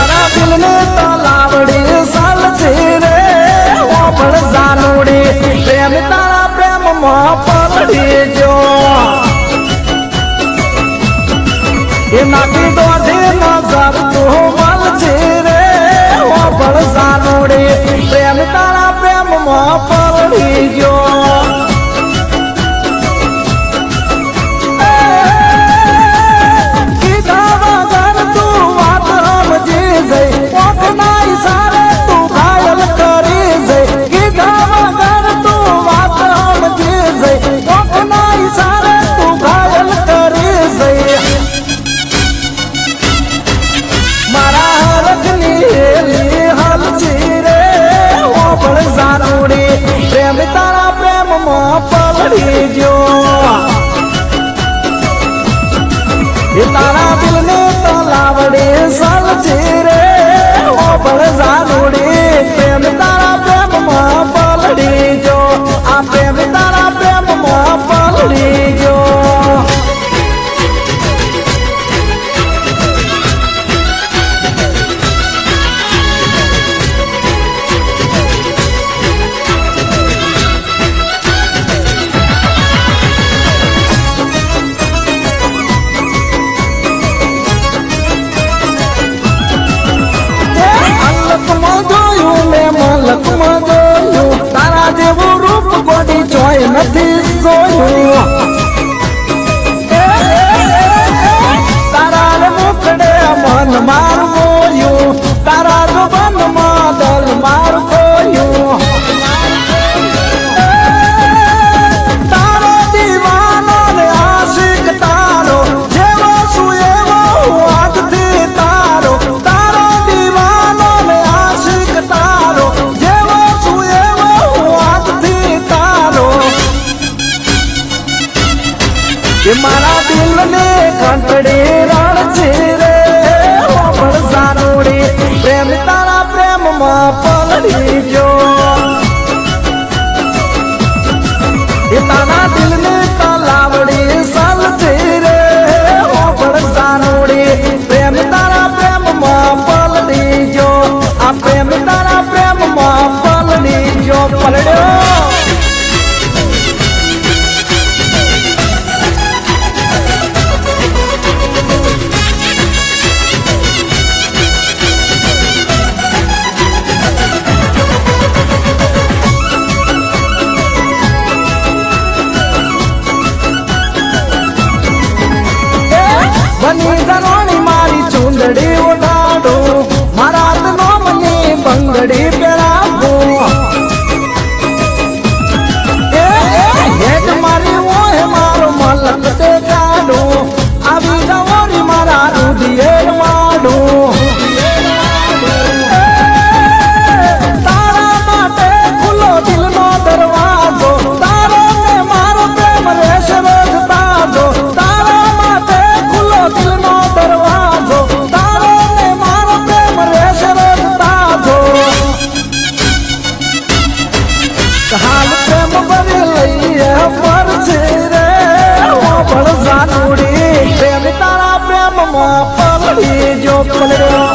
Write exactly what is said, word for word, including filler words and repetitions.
मारा दिल ने तलावड़ी साल रे वो बड़ जानूड़ी प्रेम तारा प्रेम मां पलड़ी जो ये नाती दोधी नजर तू मल रे वो बड़ जानूड़ी प्रेम तारा प्रेम मां पलड़ी जो प्रेम तारा प्रेम मां पलड़ी जो ये तारा दिल ने तलावड़ी साल रे वो बड़ जानूड़ी प्रेम तारा प्रेम मां पलड़ी जो आ प्रेम तारा प्रेम मां पलड़ी जो तारा जेवो रूप कोडी जोय नथी जोयो तारा रे मुखड़े मन मार मोयो तारा जो बन मादल मार कोयो तारो दीवानो ने आशिक तारो जेवो सुए वो आद थी तारो तारो दीवानो ने आशिक तारो ये मारा दिल ने कंटड़ी रण रे वो बड़ जानूड़ी प्रेम तारा प्रेम मां पलड़ी जो ये तारा दिल ने तलावड़ी साल रे वो बड़ जानूड़ी प्रेम तारा प्रेम मां पलड़ी जो आ प्रेम तारा प्रेम मां पलड़ी जो पलड़ो बनी जनोनी मारी चुंदड़ी उठाडो मारा नो मनी बंगड़ी पेराबो ए ए मारी वो है मारो मलक से काडो अभी जवानी मारा रुदिए माडो तारा माटे खुलो दिल नो दरवाजो तारो ने मारो प्रेम रेश रोज ताजो तारा माटे दिल नो दरवाजो तारो ने मारो प्रेम रेश रोज ताजो हाल प्रेम बड़ी लइए पर रे वो बड़ जानूड़ी प्रेम तारा प्रेम मां पलड़ी जो पलड़ो